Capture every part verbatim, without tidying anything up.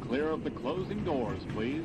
clear of the closing doors, please.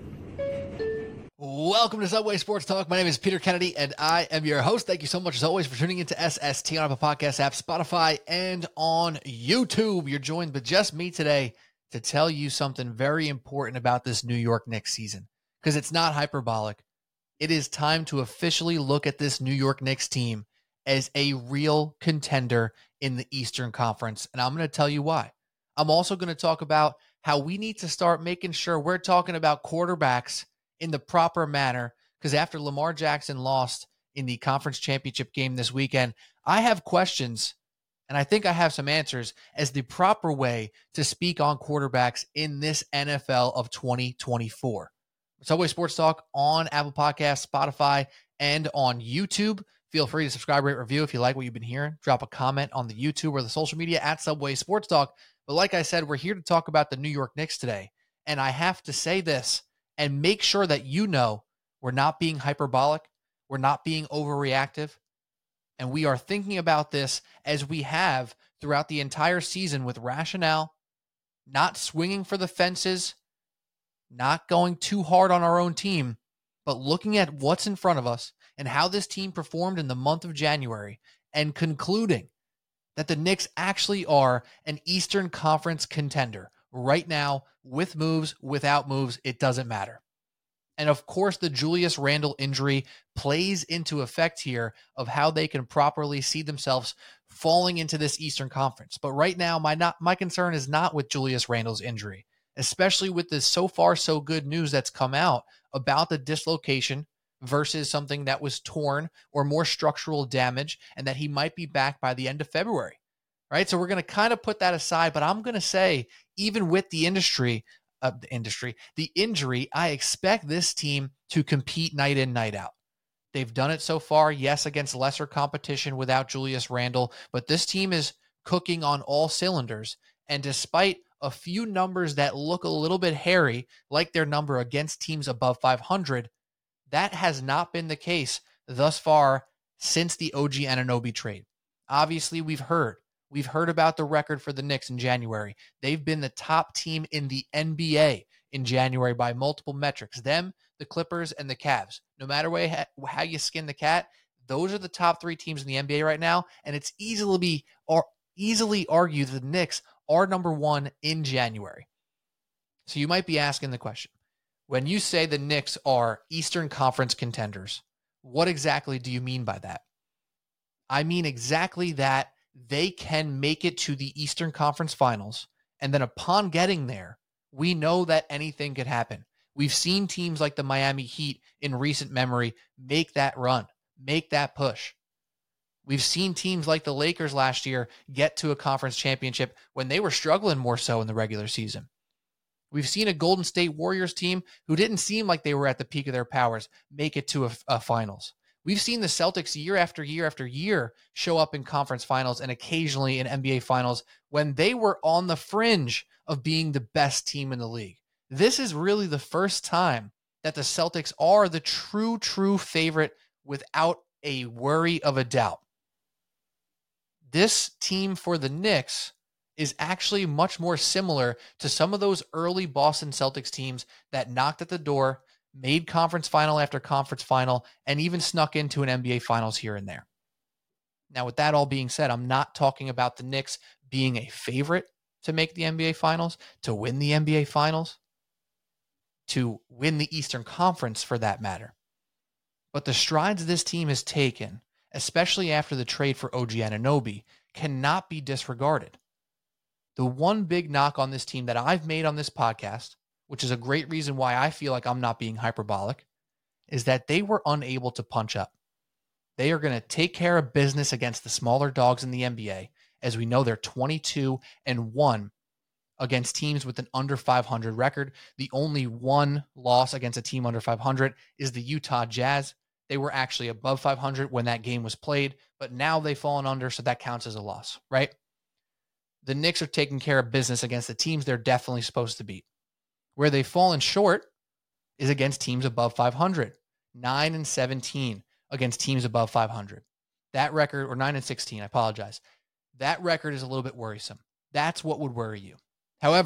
Welcome to Subway Sports Talk. My name is Peter Kennedy, and I am your host. Thank you so much, as always, for tuning into S S T on Apple Podcast app, Spotify, and on YouTube. You're joined with just me today to tell you something very important about this New York Knicks season, because it's not hyperbolic. It is time to officially look at this New York Knicks team as a real contender in the Eastern Conference, and I'm going to tell you why. I'm also going to talk about how we need to start making sure we're talking about quarterbacks in the proper manner, because after Lamar Jackson lost in the conference championship game this weekend, I have questions, and I think I have some answers as the proper way to speak on quarterbacks in this N F L of twenty twenty-four. Subway Sports Talk on Apple Podcasts, Spotify, and on YouTube. Feel free to subscribe, rate, review if you like what you've been hearing. Drop a comment on the YouTube or the social media at Subway Sports Talk. But like I said, we're here to talk about the New York Knicks today, and I have to say this and make sure that you know we're not being hyperbolic, we're not being overreactive, and we are thinking about this as we have throughout the entire season with rationale, not swinging for the fences, not going too hard on our own team, but looking at what's in front of us and how this team performed in the month of January and concluding that the Knicks actually are an Eastern Conference contender right now, with moves, without moves, it doesn't matter. And of course, the Julius Randle injury plays into effect here of how they can properly see themselves falling into this Eastern Conference. But right now, my not my concern is not with Julius Randle's injury, especially with this so far so good news that's come out about the dislocation versus something that was torn or more structural damage, and that he might be back by the end of February. Right? So we're going to kind of put that aside, but I'm going to say, even with the industry, uh, the industry, the injury, I expect this team to compete night in, night out. They've done it so far, yes, against lesser competition without Julius Randle, but this team is cooking on all cylinders. And despite a few numbers that look a little bit hairy, like their number against teams above five hundred, that has not been the case thus far since the O G Anunoby trade. Obviously, we've heard. We've heard about the record for the Knicks in January. They've been the top team in the N B A in January by multiple metrics. Them, the Clippers, and the Cavs. No matter way, how you skin the cat, those are the top three teams in the N B A right now, and it's easily be or easily argued that the Knicks are number one in January. So you might be asking the question, when you say the Knicks are Eastern Conference contenders, what exactly do you mean by that? I mean exactly that they can make it to the Eastern Conference Finals, and then upon getting there, we know that anything could happen. We've seen teams like the Miami Heat in recent memory make that run, make that push. We've seen teams like the Lakers last year get to a conference championship when they were struggling more so in the regular season. We've seen a Golden State Warriors team who didn't seem like they were at the peak of their powers make it to a, a finals. We've seen the Celtics year after year after year show up in conference finals and occasionally in N B A finals when they were on the fringe of being the best team in the league. This is really the first time that the Celtics are the true, true favorite without a worry of a doubt. This team for the Knicks is actually much more similar to some of those early Boston Celtics teams that knocked at the door, made conference final after conference final, and even snuck into an N B A finals here and there. Now, with that all being said, I'm not talking about the Knicks being a favorite to make the N B A finals, to win the N B A finals, to win the Eastern Conference for that matter. But the strides this team has taken, especially after the trade for O G Anunoby, cannot be disregarded. The one big knock on this team that I've made on this podcast, which is a great reason why I feel like I'm not being hyperbolic, is that they were unable to punch up. They are going to take care of business against the smaller dogs in the N B A. As we know, they're twenty-two and one against teams with an under five hundred record. The only one loss against a team under five hundred is the Utah Jazz. They were actually above five hundred when that game was played, but now they've fallen under, so that counts as a loss, right? The Knicks are taking care of business against the teams they're definitely supposed to beat. Where they've fallen short is against teams above five hundred. nine and seventeen against teams above five hundred. That record, or nine and sixteen, I apologize. That record is a little bit worrisome. That's what would worry you. However,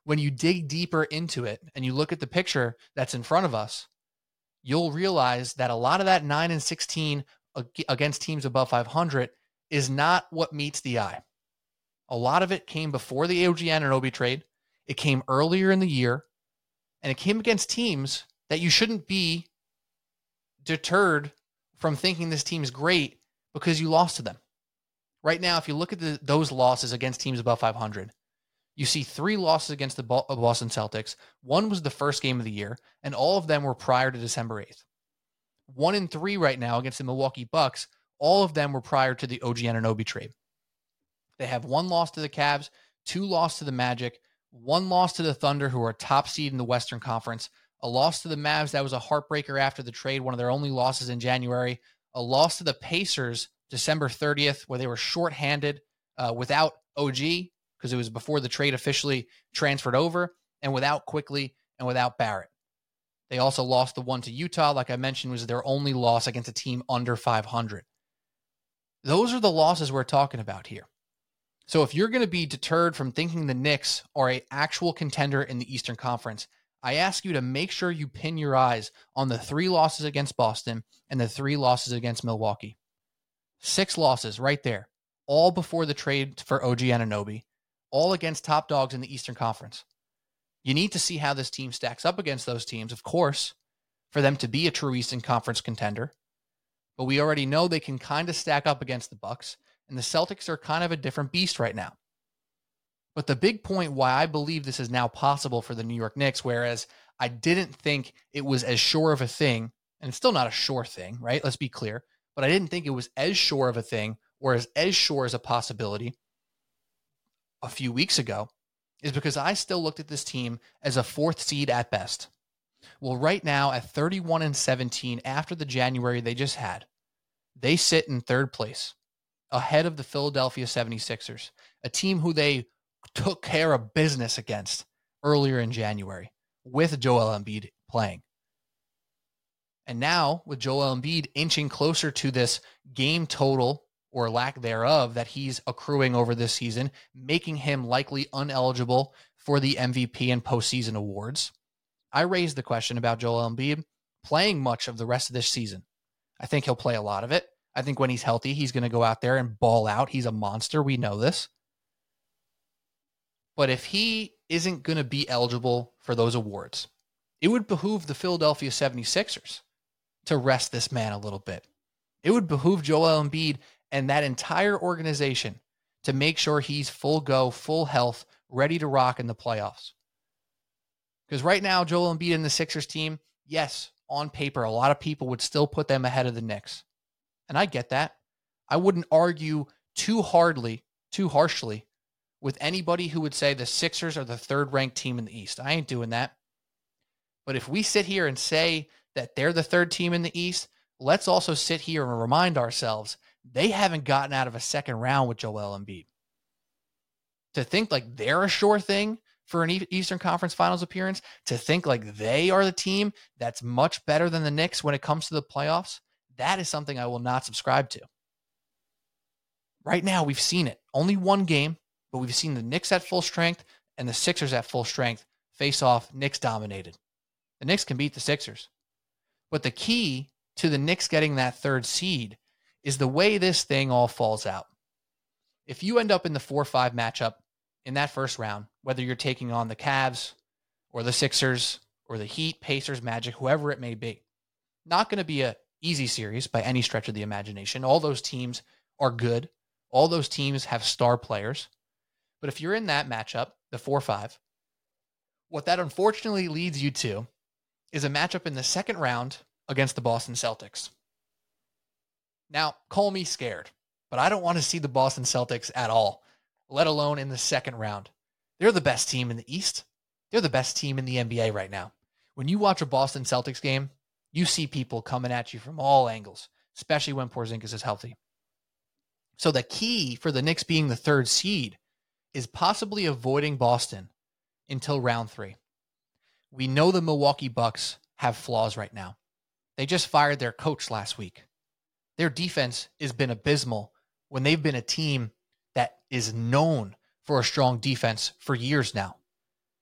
when you dig deeper into it and you look at the picture that's in front of us, you'll realize that a lot of that nine and sixteen against teams above five hundred is not what meets the eye. A lot of it came before the O G Anunoby trade. It came earlier in the year, and it came against teams that you shouldn't be deterred from thinking this team is great because you lost to them. Right now, if you look at the, those losses against teams above five hundred, you see three losses against the Boston Celtics. One was the first game of the year, and all of them were prior to December eighth. One in three right now against the Milwaukee Bucks. All of them were prior to the O G Anunoby trade. They have one loss to the Cavs, two loss to the Magic, one loss to the Thunder, who are a top seed in the Western Conference, a loss to the Mavs that was a heartbreaker after the trade, one of their only losses in January, a loss to the Pacers December thirtieth, where they were shorthanded uh, without O G, because it was before the trade officially transferred over, and without Quickley and without Barrett. They also lost the one to Utah, like I mentioned, was their only loss against a team under five hundred. Those are the losses we're talking about here. So if you're going to be deterred from thinking the Knicks are an actual contender in the Eastern Conference, I ask you to make sure you pin your eyes on the three losses against Boston and the three losses against Milwaukee. Six losses right there, all before the trade for O G Anunoby, all against top dogs in the Eastern Conference. You need to see how this team stacks up against those teams, of course, for them to be a true Eastern Conference contender. But we already know they can kind of stack up against the Bucks, and the Celtics are kind of a different beast right now. But the big point why I believe this is now possible for the New York Knicks, whereas I didn't think it was as sure of a thing, and it's still not a sure thing, right? Let's be clear. But I didn't think it was as sure of a thing or as, as sure as a possibility a few weeks ago, is because I still looked at this team as a fourth seed at best. Well, right now at thirty-one and seventeen after the January they just had, they sit in third place ahead of the Philadelphia seventy-sixers, a team who they took care of business against earlier in January with Joel Embiid playing. And now with Joel Embiid inching closer to this game total or lack thereof that he's accruing over this season, making him likely ineligible for the M V P and postseason awards, I raised the question about Joel Embiid playing much of the rest of this season. I think he'll play a lot of it. I think when he's healthy, he's going to go out there and ball out. He's a monster. We know this. But if he isn't going to be eligible for those awards, it would behoove the Philadelphia seventy-sixers to rest this man a little bit. It would behoove Joel Embiid and that entire organization to make sure he's full go, full health, ready to rock in the playoffs. Because right now, Joel Embiid and the Sixers team, yes, on paper, a lot of people would still put them ahead of the Knicks. And I get that. I wouldn't argue too hardly, too harshly with anybody who would say the Sixers are the third-ranked team in the East. I ain't doing that. But if we sit here and say that they're the third team in the East, let's also sit here and remind ourselves they haven't gotten out of a second round with Joel Embiid. To think like they're a sure thing for an Eastern Conference Finals appearance, to think like they are the team that's much better than the Knicks when it comes to the playoffs, that is something I will not subscribe to. Right now, we've seen it. Only one game, but we've seen the Knicks at full strength and the Sixers at full strength face off. Knicks dominated. The Knicks can beat the Sixers. But the key to the Knicks getting that third seed is the way this thing all falls out. If you end up in the four five matchup in that first round, whether you're taking on the Cavs or the Sixers or the Heat, Pacers, Magic, whoever it may be, not going to be a easy series by any stretch of the imagination. All those teams are good. All those teams have star players. But if you're in that matchup, the four five, what that unfortunately leads you to is a matchup in the second round against the Boston Celtics. Now, call me scared, but I don't want to see the Boston Celtics at all, let alone in the second round. They're the best team in the East. They're the best team in the N B A right now. When you watch a Boston Celtics game, you see people coming at you from all angles, especially when Porzingis is healthy. So the key for the Knicks being the third seed is possibly avoiding Boston until round three. We know the Milwaukee Bucks have flaws right now. They just fired their coach last week. Their defense has been abysmal when they've been a team that is known for a strong defense for years now.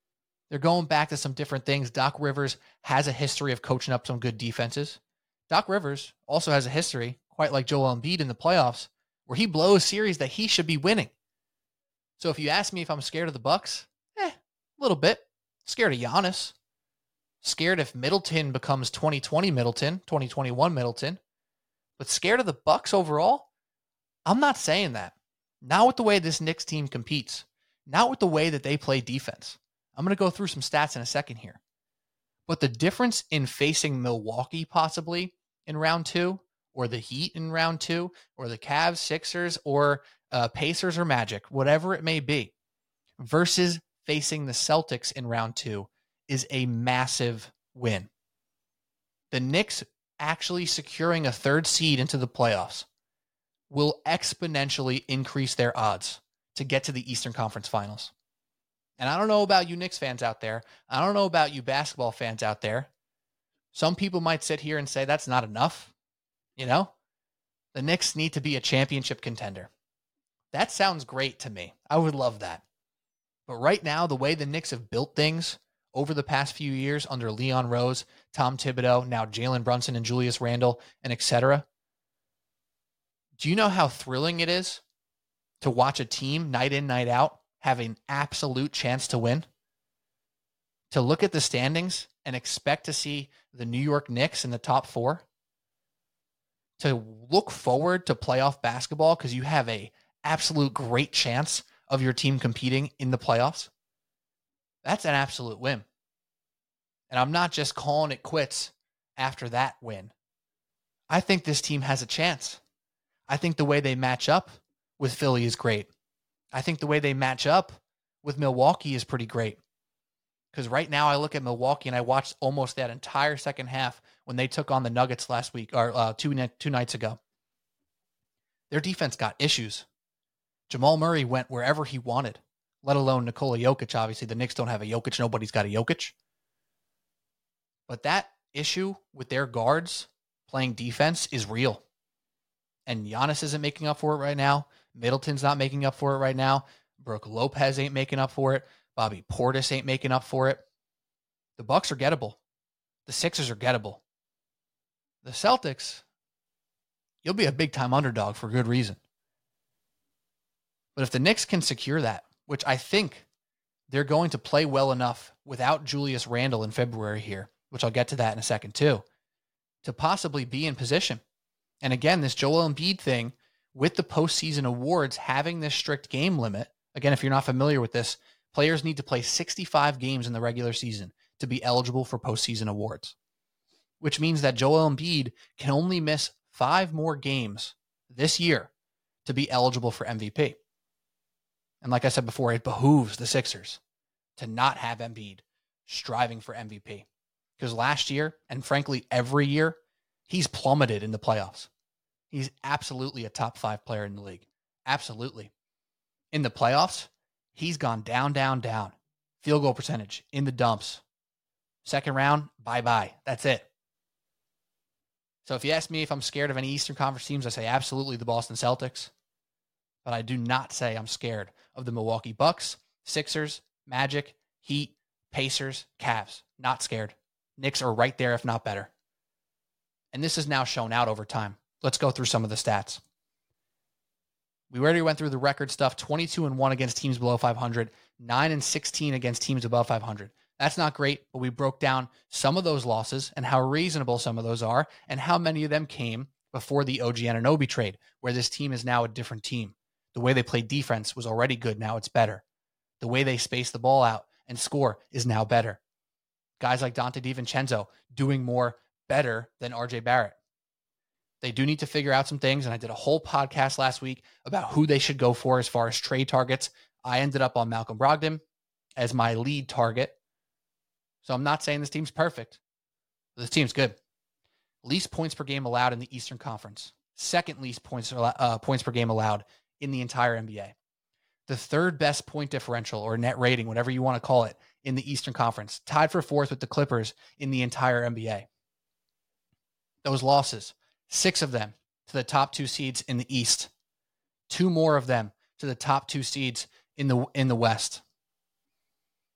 They're going back to some different things. Doc Rivers has a history of coaching up some good defenses. Doc Rivers also has a history, quite like Joel Embiid in the playoffs, where he blows series that he should be winning. So if you ask me if I'm scared of the Bucks, eh, a little bit. Scared of Giannis. Scared if Middleton becomes twenty twenty Middleton, twenty twenty-one Middleton. But scared of the Bucks overall? I'm not saying that. Not with the way this Knicks team competes. Not with the way that they play defense. I'm going to go through some stats in a second here. But the difference in facing Milwaukee possibly in round two, or the Heat in round two, or the Cavs, Sixers, or uh, Pacers or Magic, whatever it may be, versus facing the Celtics in round two is a massive win. The Knicks actually securing a third seed into the playoffs will exponentially increase their odds to get to the Eastern Conference Finals. And I don't know about you Knicks fans out there. I don't know about you basketball fans out there. Some people might sit here and say that's not enough. You know, the Knicks need to be a championship contender. That sounds great to me. I would love that. But right now, the way the Knicks have built things over the past few years under Leon Rose, Tom Thibodeau, now Jalen Brunson and Julius Randle, and et cetera. Do you know how thrilling it is to watch a team night in, night out have an absolute chance to win? To look at the standings and expect to see the New York Knicks in the top four? To look forward to playoff basketball because you have a absolute great chance of your team competing in the playoffs? That's an absolute win. And I'm not just calling it quits after that win. I think this team has a chance. I think the way they match up with Philly is great. I think the way they match up with Milwaukee is pretty great. Because right now I look at Milwaukee and I watched almost that entire second half when they took on the Nuggets last week, or uh, two, two nights ago. Their defense got issues. Jamal Murray went wherever he wanted, let alone Nikola Jokic. Obviously, the Knicks don't have a Jokic. Nobody's got a Jokic. But that issue with their guards playing defense is real. And Giannis isn't making up for it right now. Middleton's not making up for it right now. Brooke Lopez ain't making up for it. Bobby Portis ain't making up for it. The Bucks are gettable. The Sixers are gettable. The Celtics, you'll be a big-time underdog for good reason. But if the Knicks can secure that, which I think they're going to play well enough without Julius Randle in February here, which I'll get to that in a second too, to possibly be in position. And again, this Joel Embiid thing with the postseason awards having this strict game limit, again, if you're not familiar with this, players need to play sixty-five games in the regular season to be eligible for postseason awards, which means that Joel Embiid can only miss five more games this year to be eligible for M V P. And like I said before, it behooves the Sixers to not have Embiid striving for M V P. Because last year, and frankly every year, he's plummeted in the playoffs. He's absolutely a top five player in the league. Absolutely. In the playoffs, he's gone down, down, down. Field goal percentage in the dumps. Second round, bye-bye. That's it. So if you ask me if I'm scared of any Eastern Conference teams, I say absolutely the Boston Celtics. But I do not say I'm scared of the Milwaukee Bucks, Sixers, Magic, Heat, Pacers, Cavs. Not scared. Knicks are right there, if not better. And this is now shown out over time. Let's go through some of the stats. We already went through the record stuff, twenty-two and one against teams below five hundred, nine and sixteen against teams above five hundred. That's not great, but we broke down some of those losses and how reasonable some of those are and how many of them came before the O G Anunoby trade, where this team is now a different team. The way they played defense was already good. Now it's better. The way they space the ball out and score is now better. Guys like Dante DiVincenzo doing more better than R J Barrett. They do need to figure out some things, and I did a whole podcast last week about who they should go for as far as trade targets. I ended up on Malcolm Brogdon as my lead target. So I'm not saying this team's perfect. This team's good. Least points per game allowed in the Eastern Conference. Second least points, uh, points per game allowed in the entire N B A. The third best point differential or net rating, whatever you want to call it, in the Eastern Conference. Tied for fourth with the Clippers in the entire N B A. Those losses, six of them to the top two seeds in the East. Two more of them to the top two seeds in the in the West.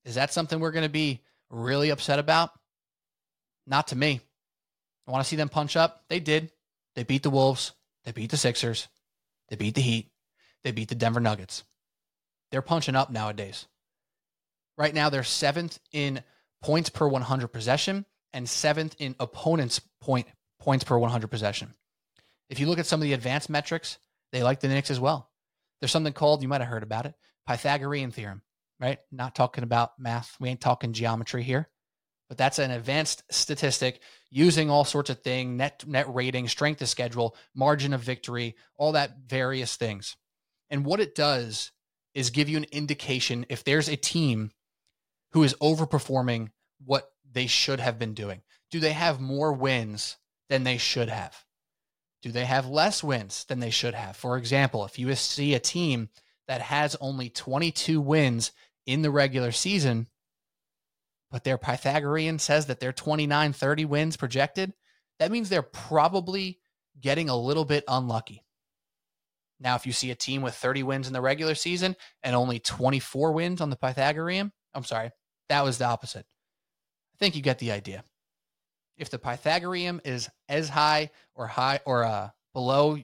Is that something we're going to be really upset about? Not to me. I want to see them punch up. They did. They beat the Wolves. They beat the Sixers. They beat the Heat. They beat the Denver Nuggets. They're punching up nowadays. Right now, they're seventh in points per one hundred possession and seventh in opponents' point points per one hundred possession. If you look at some of the advanced metrics, they like the Knicks as well. There's something called, you might have heard about it, Pythagorean theorem, right? Not talking about math. We ain't talking geometry here. But that's an advanced statistic using all sorts of things, net net rating, strength of schedule, margin of victory, all that various things. And what it does is give you an indication if there's a team who is overperforming what they should have been doing. Do they have more wins than they should have? Do they have less wins than they should have? For example, if you see a team that has only twenty-two wins in the regular season, but their Pythagorean says that they're twenty-nine, thirty wins projected, that means they're probably getting a little bit unlucky. Now, if you see a team with thirty wins in the regular season and only twenty-four wins on the Pythagorean, I'm sorry, that was the opposite. I think you get the idea. If the Pythagorean is as high or high or uh, below,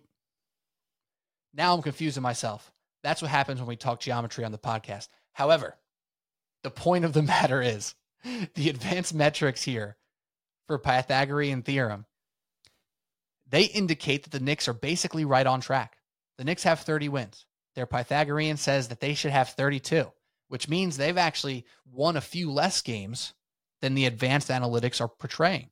now I'm confusing myself. That's what happens when we talk geometry on the podcast. However, the point of the matter is the advanced metrics here for Pythagorean theorem, they indicate that the Knicks are basically right on track. The Knicks have thirty wins. Their Pythagorean says that they should have thirty-two, which means they've actually won a few less games than the advanced analytics are portraying.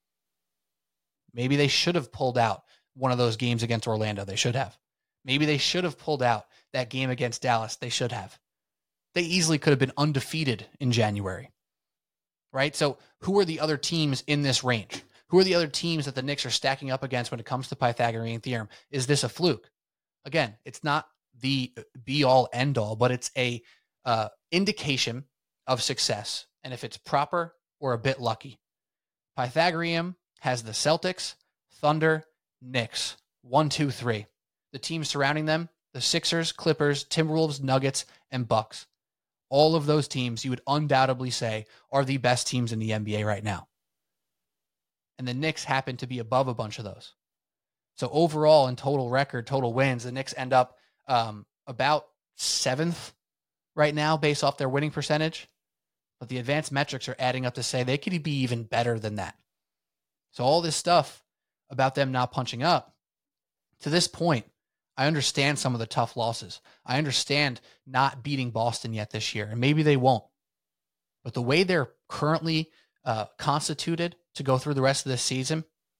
Maybe they should have pulled out one of those games against Orlando. They should have. Maybe they should have pulled out that game against Dallas. They should have. They easily could have been undefeated in January, right? So who are the other teams in this range? Who are the other teams that the Knicks are stacking up against when it comes to Pythagorean theorem? Is this a fluke? Again, it's not the be-all, end-all, but it's a uh, indication of success, and if it's proper or a bit lucky. Pythagorean has the Celtics, Thunder, Knicks, one, two, three. The teams surrounding them, the Sixers, Clippers, Timberwolves, Nuggets, and Bucks. All of those teams you would undoubtedly say are the best teams in the N B A right now. And the Knicks happen to be above a bunch of those. So overall, in total record, total wins, the Knicks end up um, about seventh right now based off their winning percentage. But the advanced metrics are adding up to say they could be even better than that. So all this stuff about them not punching up, to this point, I understand some of the tough losses. I understand not beating Boston yet this year, and maybe they won't. But the way they're currently uh, constituted to go through the rest of this season,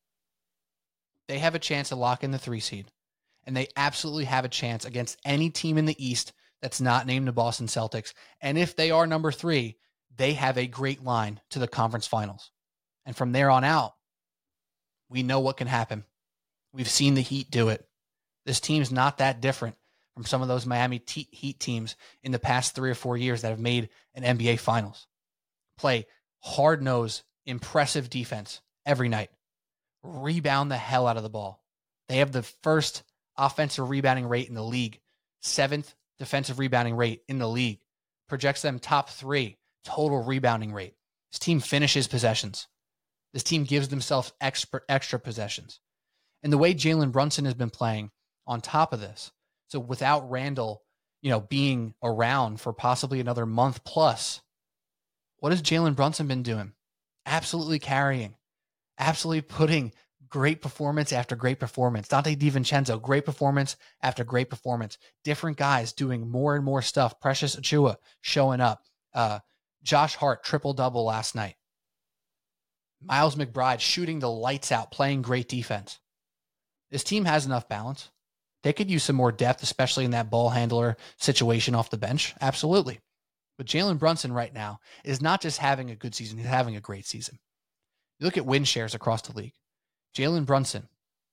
they have a chance to lock in the three seed, and they absolutely have a chance against any team in the East that's not named the Boston Celtics. And if they are number three, they have a great line to the conference finals. And from there on out, we know what can happen. We've seen the Heat do it. This team's not that different from some of those Miami te- Heat teams in the past three or four years that have made an N B A Finals. Play hard-nosed, impressive defense every night. Rebound the hell out of the ball. They have the first offensive rebounding rate in the league, seventh defensive rebounding rate in the league. Projects them top three total rebounding rate. This team finishes possessions. This team gives themselves extra, extra possessions. And the way Jalen Brunson has been playing on top of this, so without Randall, you know, being around for possibly another month plus, what has Jalen Brunson been doing? Absolutely carrying. Absolutely putting great performance after great performance. Dante DiVincenzo, great performance after great performance. Different guys doing more and more stuff. Precious Achiuwa showing up. Uh, Josh Hart, triple-double last night. Miles McBride shooting the lights out, playing great defense. This team has enough balance. They could use some more depth, especially in that ball handler situation off the bench. Absolutely. But Jalen Brunson right now is not just having a good season, he's having a great season. You look at win shares across the league. Jalen Brunson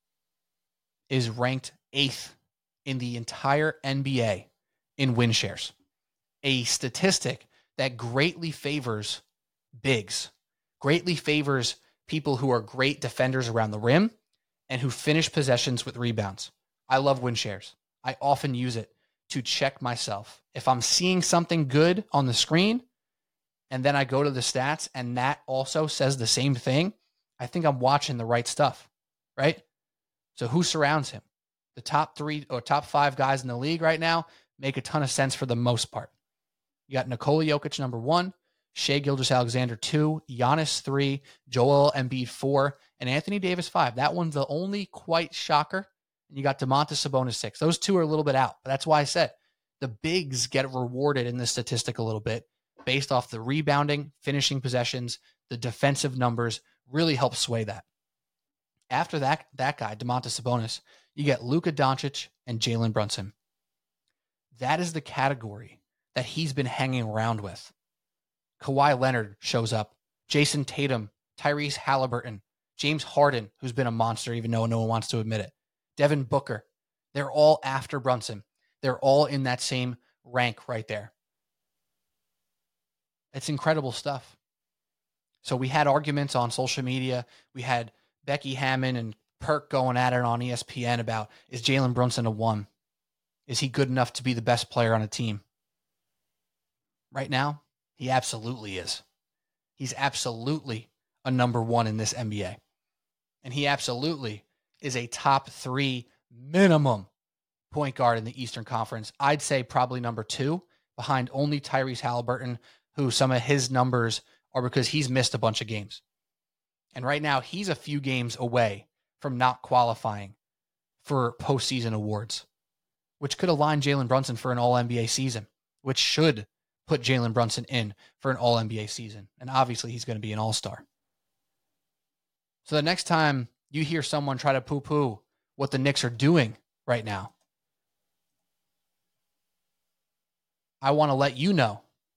is ranked eighth in the entire N B A in win shares, a statistic that greatly favors bigs, greatly favors people who are great defenders around the rim and who finish possessions with rebounds. I love win shares. I often use it to check myself. If I'm seeing something good on the screen, and then I go to the stats and that also says the same thing, I think I'm watching the right stuff, right? So who surrounds him? The top three or top five guys in the league right now make a ton of sense for the most part. You got Nikola Jokic, number one, Shai Gilgeous-Alexander, two, Giannis, three, Joel Embiid, four, and Anthony Davis, five. That one's the only quite shocker. And you got Domantas Sabonis, six. Those two are a little bit out. But that's why I said the bigs get rewarded in this statistic a little bit based off the rebounding, finishing possessions, the defensive numbers really help sway that. After that, that guy, Domantas Sabonis, you get Luka Doncic and Jalen Brunson. That is the category that he's been hanging around with. Kawhi Leonard shows up. Jason Tatum, Tyrese Halliburton, James Harden, who's been a monster even though no one wants to admit it. Devin Booker. They're all after Brunson. They're all in that same rank right there. It's incredible stuff. So we had arguments on social media. We had Becky Hammon and Perk going at it on E S P N about, is Jalen Brunson a one? Is he good enough to be the best player on a team? Right now, he absolutely is. He's absolutely a number one in this N B A. And he absolutely is a top three minimum point guard in the Eastern Conference. I'd say probably number two, behind only Tyrese Halliburton, who some of his numbers are because he's missed a bunch of games. And right now, he's a few games away from not qualifying for postseason awards, which could align Jalen Brunson for an all N B A season, which should put Jalen Brunson in for an all N B A season. And obviously, he's going to be an all-star. So the next time you hear someone try to poo-poo what the Knicks are doing right now, I want to let you know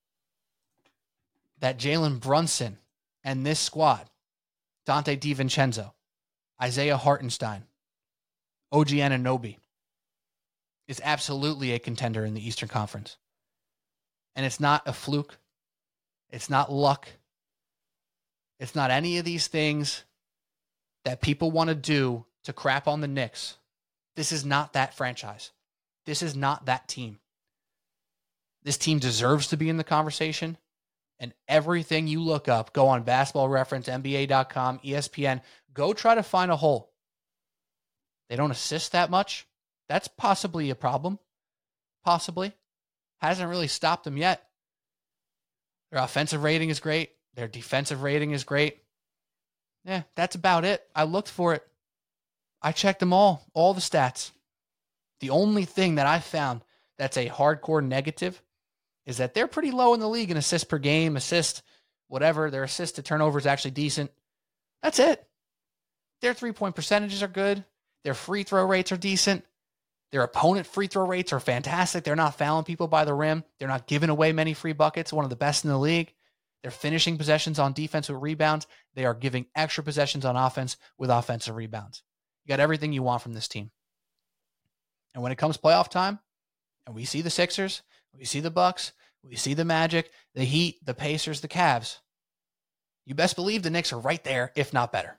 that Jalen Brunson and this squad, Dante DiVincenzo, Isaiah Hartenstein, O G Anunoby, is absolutely a contender in the Eastern Conference. And it's not a fluke. It's not luck. It's not any of these things that people want to do to crap on the Knicks. This is not that franchise. This is not that team. This team deserves to be in the conversation. And everything you look up, go on Basketball Reference, N B A dot com, E S P N, go try to find a hole. They don't assist that much. That's possibly a problem. Possibly. Hasn't really stopped them yet. Their offensive rating is great. Their defensive rating is great. Yeah, that's about it. I looked for it. I checked them all, all the stats. The only thing that I found that's a hardcore negative is that they're pretty low in the league in assists per game, assist, whatever. Their assist to turnover is actually decent. That's it. Their three-point percentages are good. Their free throw rates are decent. Their opponent free throw rates are fantastic. They're not fouling people by the rim. They're not giving away many free buckets, one of the best in the league. They're finishing possessions on defense with rebounds. They are giving extra possessions on offense with offensive rebounds. You got everything you want from this team. And when it comes playoff time, and we see the Sixers, we see the Bucks, we see the Magic, the Heat, the Pacers, the Cavs, you best believe the Knicks are right there, if not better.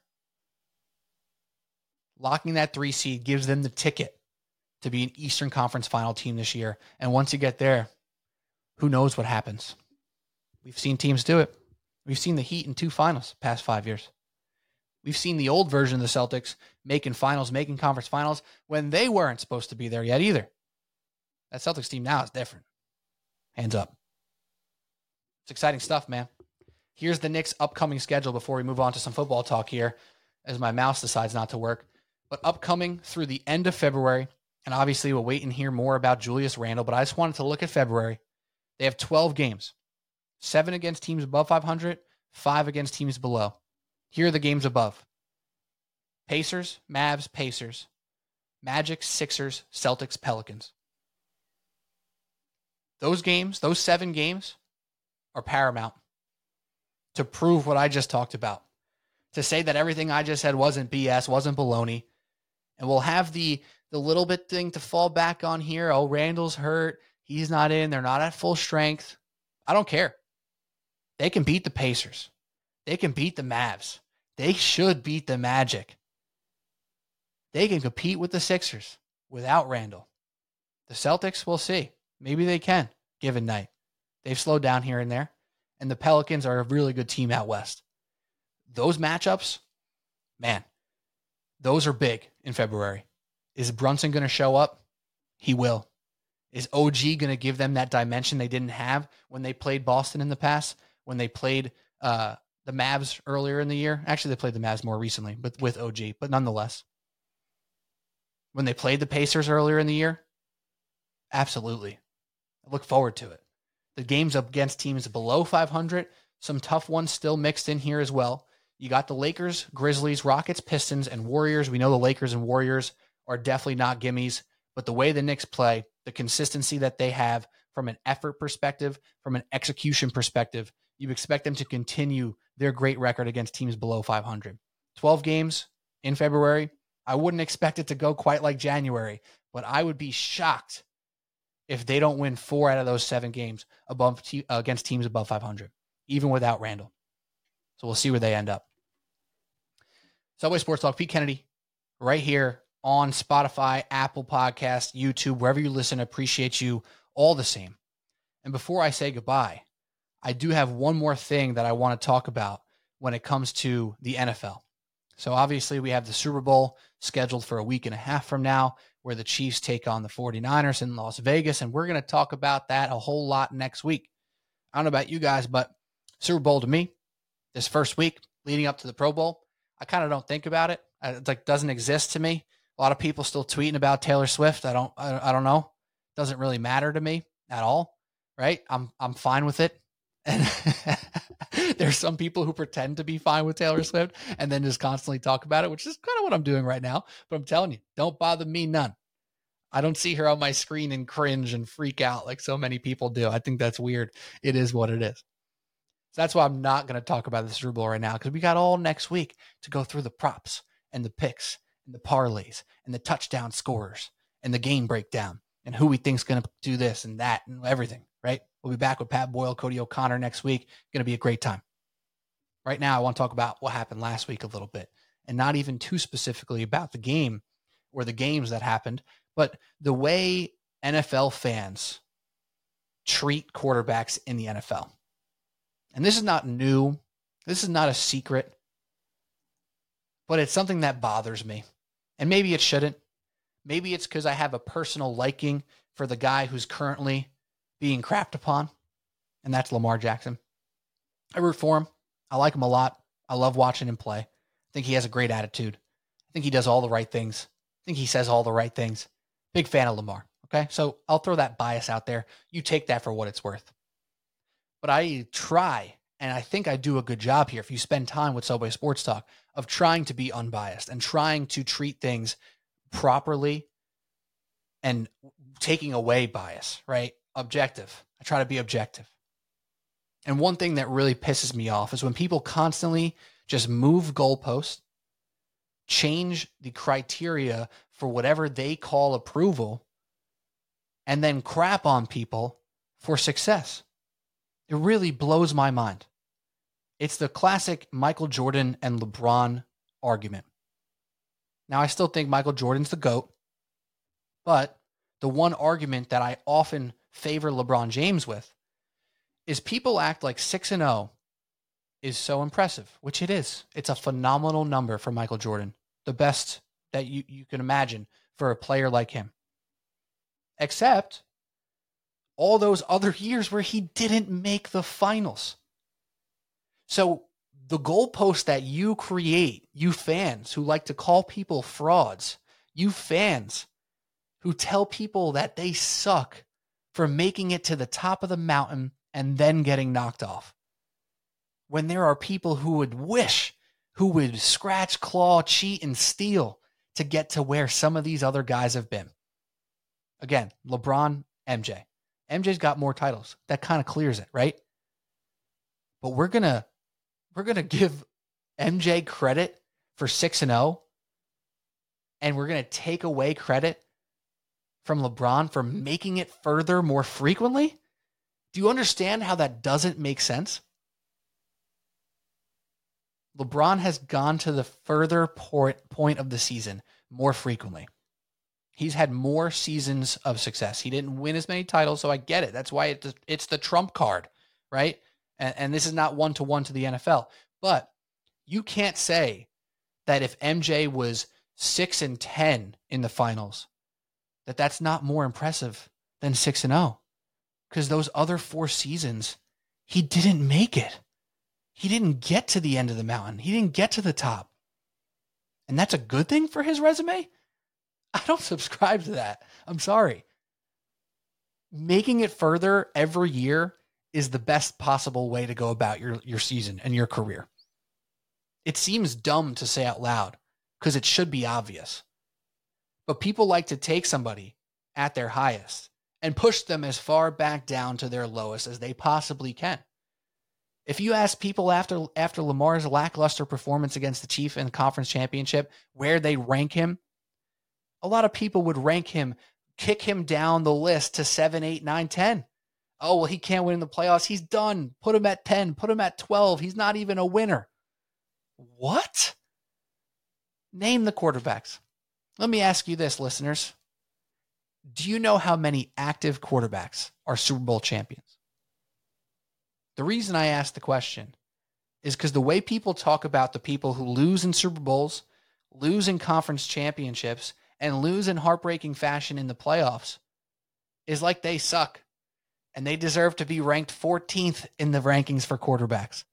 Locking that three seed gives them the ticket to be an Eastern Conference final team this year. And once you get there, who knows what happens? We've seen teams do it. We've seen the Heat in two finals past five years. We've seen the old version of the Celtics making finals, making conference finals when they weren't supposed to be there yet either. That Celtics team now is different. Hands up. It's exciting stuff, man. Here's the Knicks' upcoming schedule before we move on to some football talk here, as my mouse decides not to work. But upcoming through the end of February, and obviously we'll wait and hear more about Julius Randle, but I just wanted to look at February. They have twelve games. Seven against teams above five hundred, five against teams below. Here are the games above. Pacers, Mavs, Pacers. Magic, Sixers, Celtics, Pelicans. Those games, those seven games, are paramount to prove what I just talked about. To say that everything I just said wasn't B S, wasn't baloney. And we'll have the, the little bit thing to fall back on here. Oh, Randall's hurt. He's not in. They're not at full strength. I don't care. They can beat the Pacers. They can beat the Mavs. They should beat the Magic. They can compete with the Sixers without Randall. The Celtics, we'll see. Maybe they can, given night. They've slowed down here and there. and the Pelicans are a really good team out west. Those matchups, man, those are big in February. Is Brunson going to show up? He will. Is O G going to give them that dimension they didn't have when they played Boston in the past, when they played uh, the Mavs earlier in the year? Actually, they played the Mavs more recently, but with O G, but nonetheless. When they played the Pacers earlier in the year, absolutely. I look forward to it. The games up against teams below five hundred, some tough ones still mixed in here as well. You got the Lakers, Grizzlies, Rockets, Pistons, and Warriors. We know the Lakers and Warriors are definitely not gimmies, but the way the Knicks play, the consistency that they have from an effort perspective, from an execution perspective, you expect them to continue their great record against teams below five hundred. twelve games in February. I wouldn't expect it to go quite like January, but I would be shocked if they don't win four out of those seven games above te- against teams above five hundred, even without Randall. So we'll see where they end up. Subway Sports Talk, Pete Kennedy, right here on Spotify, Apple Podcasts, YouTube, wherever you listen. I appreciate you all the same. And before I say goodbye, I do have one more thing that I want to talk about when it comes to the N F L. So obviously we have the Super Bowl scheduled for a week and a half from now, where the Chiefs take on the 49ers in Las Vegas. And we're going to talk about that a whole lot next week. I don't know about you guys, but Super Bowl to me, this first week leading up to the Pro Bowl, I kind of don't think about it. It like doesn't exist to me. A lot of people still tweeting about Taylor Swift. I don't, I, I don't know. Doesn't really matter to me at all. Right. I'm, I'm fine with it. And there's some people who pretend to be fine with Taylor Swift and then just constantly talk about it, which is kind of what I'm doing right now. But I'm telling you, don't bother me none. I don't see her on my screen and cringe and freak out like so many people do. I think that's weird. It is what it is. So that's why I'm not going to talk about the Super Bowl right now, because we got all next week to go through the props and the picks and the parlays and the touchdown scorers and the game breakdown and who we think's going to do this and that and everything, right? We'll be back with Pat Boyle, Cody O'Connor next week. Going to be a great time. Right now, I want to talk about what happened last week a little bit, and not even too specifically about the game or the games that happened, but the way N F L fans treat quarterbacks in the N F L. And this is not new. This is not a secret, but it's something that bothers me. And maybe it shouldn't. Maybe it's because I have a personal liking for the guy who's currently being crapped upon, and that's Lamar Jackson. I root for him. I like him a lot. I love watching him play. I think he has a great attitude. I think he does all the right things. I think he says all the right things. Big fan of Lamar. Okay, so I'll throw that bias out there. You take that for what it's worth. But I try, and I think I do a good job here, if you spend time with Subway Sports Talk, of trying to be unbiased and trying to treat things properly and taking away bias, right? Objective. I try to be objective. And one thing that really pisses me off is when people constantly just move goalposts, change the criteria for whatever they call approval, and then crap on people for success. It really blows my mind. It's the classic Michael Jordan and LeBron argument. Now, I still think Michael Jordan's the GOAT, but the one argument that I often favor LeBron James with is people act like six and oh is so impressive, which it is. It's a phenomenal number for Michael Jordan, the best that you, you can imagine for a player like him. Except all those other years where he didn't make the finals. So the goalpost that you create, you fans who like to call people frauds, you fans who tell people that they suck for making it to the top of the mountain and then getting knocked off. When there are people who would wish, who would scratch, claw, cheat, and steal to get to where some of these other guys have been. Again, LeBron, M J. M J's got more titles. That kind of clears it, right? But we're gonna we're gonna give M J credit for six and oh, and we're gonna take away credit from LeBron for making it further more frequently? Do you understand how that doesn't make sense? LeBron has gone to the further point of the season more frequently. He's had more seasons of success. He didn't win as many titles, so I get it. That's why it's the, it's the trump card, right? And, and this is not one-to-one to the N F L. But you can't say that if M J was six and ten in the finals, that that's not more impressive than six and oh. Because those other four seasons, he didn't make it. He didn't get to the end of the mountain. He didn't get to the top. And that's a good thing for his resume? I don't subscribe to that. I'm sorry. Making it further every year is the best possible way to go about your, your season and your career. It seems dumb to say out loud because it should be obvious. But people like to take somebody at their highest and push them as far back down to their lowest as they possibly can. If you ask people after after Lamar's lackluster performance against the Chiefs in the conference championship where they rank him, a lot of people would rank him, kick him down the list to seven, eight, nine, ten. Oh, well, he can't win in the playoffs. He's done. Put him at ten. Put him at twelve. He's not even a winner. What? Name the quarterbacks. Let me ask you this, listeners. Do you know how many active quarterbacks are Super Bowl champions? The reason I ask the question is because the way people talk about the people who lose in Super Bowls, lose in conference championships, and lose in heartbreaking fashion in the playoffs is like they suck and they deserve to be ranked fourteenth in the rankings for quarterbacks.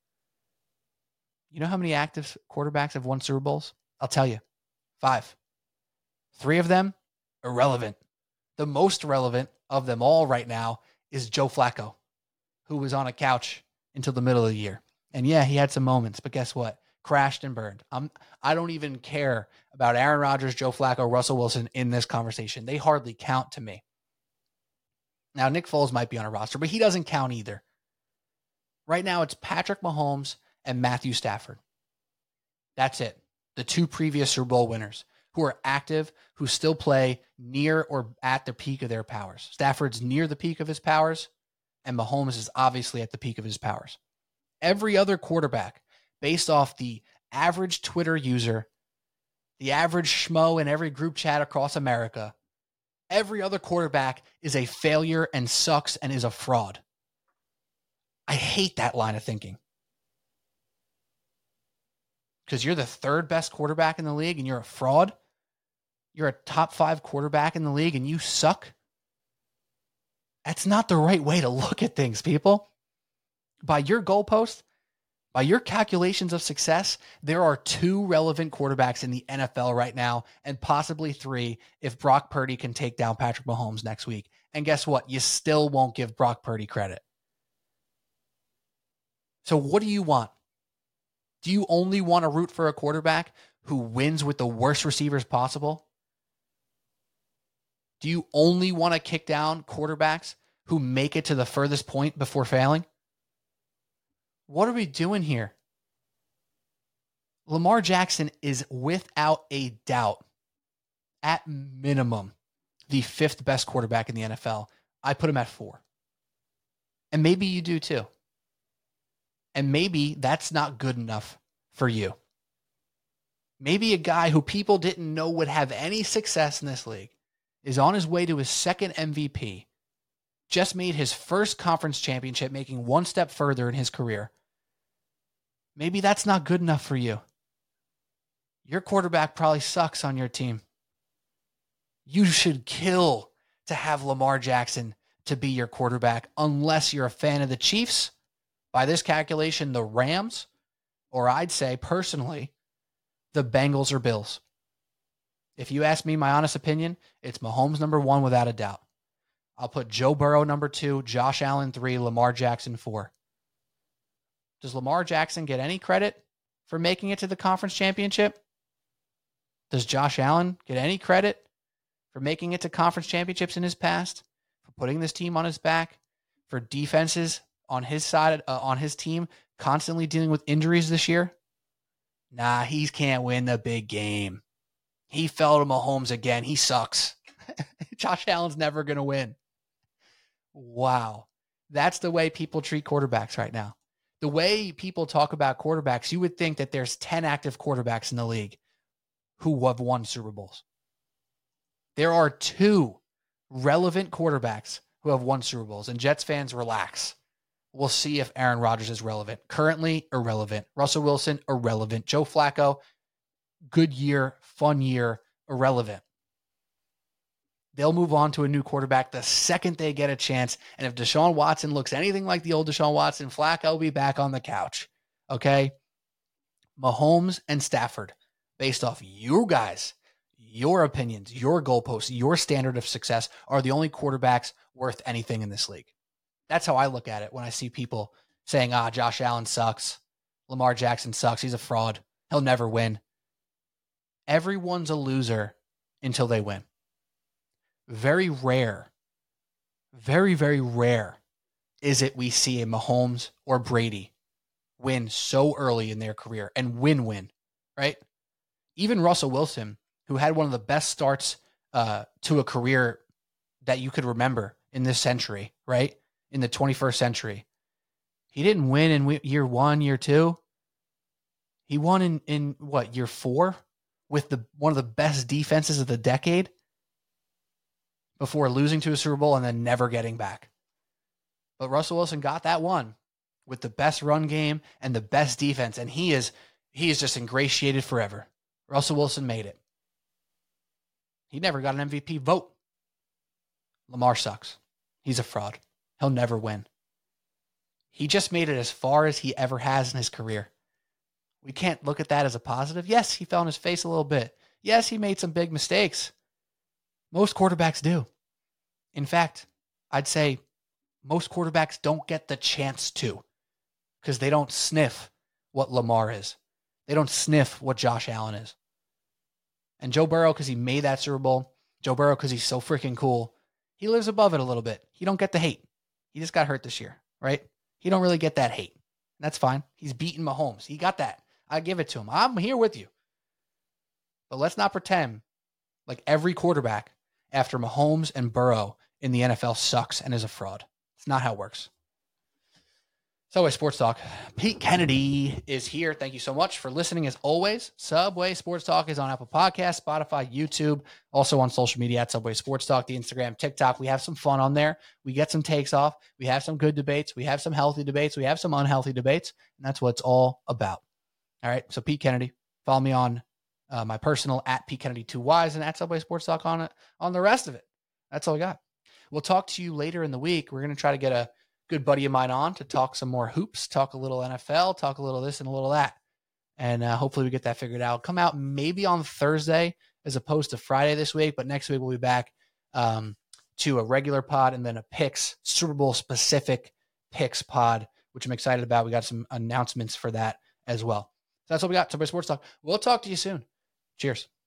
You know how many active quarterbacks have won Super Bowls? I'll tell you. Five. Three of them, irrelevant. The most relevant of them all right now is Joe Flacco, who was on a couch until the middle of the year. And yeah, he had some moments, but guess what? Crashed and burned. I'm, I don't even care about Aaron Rodgers, Joe Flacco, Russell Wilson in this conversation. They hardly count to me. Now, Nick Foles might be on a roster, but he doesn't count either. Right now, it's Patrick Mahomes and Matthew Stafford. That's it. The two previous Super Bowl winners who are active, who still play near or at the peak of their powers. Stafford's near the peak of his powers, and Mahomes is obviously at the peak of his powers. Every other quarterback, based off the average Twitter user, the average schmo in every group chat across America, every other quarterback is a failure and sucks and is a fraud. I hate that line of thinking. Because you're the third best quarterback in the league and you're a fraud? You're a top five quarterback in the league and you suck? That's not the right way to look at things, people. By your goalpost, by your calculations of success, there are two relevant quarterbacks in the N F L right now, and possibly three if Brock Purdy can take down Patrick Mahomes next week. And guess what? You still won't give Brock Purdy credit. So what do you want? Do you only want to root for a quarterback who wins with the worst receivers possible? Do you only want to kick down quarterbacks who make it to the furthest point before failing? What are we doing here? Lamar Jackson is without a doubt, at minimum, the fifth best quarterback in the N F L. I put him at four. And maybe you do too. And maybe that's not good enough for you. Maybe a guy who people didn't know would have any success in this league is on his way to his second M V P, just made his first conference championship, making one step further in his career. Maybe that's not good enough for you. Your quarterback probably sucks on your team. You should kill to have Lamar Jackson to be your quarterback unless you're a fan of the Chiefs, by this calculation, the Rams, or I'd say personally, the Bengals or Bills. If you ask me my honest opinion, it's Mahomes number one without a doubt. I'll put Joe Burrow number two, Josh Allen three, Lamar Jackson four. Does Lamar Jackson get any credit for making it to the conference championship? Does Josh Allen get any credit for making it to conference championships in his past? For putting this team on his back? For defenses on his side, uh, on his team, constantly dealing with injuries this year? Nah, he can't win the big game. He fell to Mahomes again. He sucks. Josh Allen's never going to win. Wow. That's the way people treat quarterbacks right now. The way people talk about quarterbacks, you would think that there's ten active quarterbacks in the league who have won Super Bowls. There are two relevant quarterbacks who have won Super Bowls, and Jets fans, relax. we'll see if Aaron Rodgers is relevant. Currently, irrelevant. Russell Wilson, irrelevant. Joe Flacco, good year, fun year, irrelevant. They'll move on to a new quarterback the second they get a chance. And if Deshaun Watson looks anything like the old Deshaun Watson, Flacco will be back on the couch. Okay? Mahomes and Stafford, based off you guys, your opinions, your goalposts, your standard of success, are the only quarterbacks worth anything in this league. That's how I look at it when I see people saying, ah, Josh Allen sucks. Lamar Jackson sucks. He's a fraud. He'll never win. Everyone's a loser until they win. Very rare, very, very rare is it we see a Mahomes or Brady win so early in their career and win-win, right? Even Russell Wilson, who had one of the best starts uh, to a career that you could remember in this century, right? In the twenty-first century. He didn't win in year one, year two. He won in, in what, year four? With the one of the best defenses of the decade before losing to a Super Bowl and then never getting back. But Russell Wilson got that one with the best run game and the best defense, and he is he is just ingratiated forever. Russell Wilson made it. He never got an M V P vote. Lamar sucks. He's a fraud. He'll never win. He just made it as far as he ever has in his career. We can't look at that as a positive. Yes, he fell on his face a little bit. Yes, he made some big mistakes. Most quarterbacks do. In fact, I'd say most quarterbacks don't get the chance to because they don't sniff what Lamar is. They don't sniff what Josh Allen is. And Joe Burrow, because he made that Super Bowl, Joe Burrow, because he's so freaking cool, he lives above it a little bit. He don't get the hate. He just got hurt this year, right? He don't really get that hate. That's fine. He's beating Mahomes. He got that. I give it to him. I'm here with you. But let's not pretend like every quarterback after Mahomes and Burrow in the N F L sucks and is a fraud. It's not how it works. Subway Sports Talk. Pete Kennedy is here. Thank you so much for listening as always. Subway Sports Talk is on Apple Podcasts, Spotify, YouTube, also on social media at Subway Sports Talk, the Instagram, TikTok. We have some fun on there. We get some takes off. We have some good debates. We have some healthy debates. We have some unhealthy debates. And that's what it's all about. All right. So Pete Kennedy, follow me on uh, my personal at Pete Kennedy two Y's and at Subway Sports Talk on it, on the rest of it. That's all I got. We'll talk to you later in the week. We're going to try to get a good buddy of mine on to talk some more hoops, talk a little N F L, talk a little this and a little that. And uh, hopefully we get that figured out. Come out maybe on Thursday as opposed to Friday this week, but next week we'll be back um, to a regular pod and then a picks, Super Bowl specific picks pod, which I'm excited about. We got some announcements for that as well. So that's what we got. Subway Sports Talk. We'll talk to you soon. Cheers.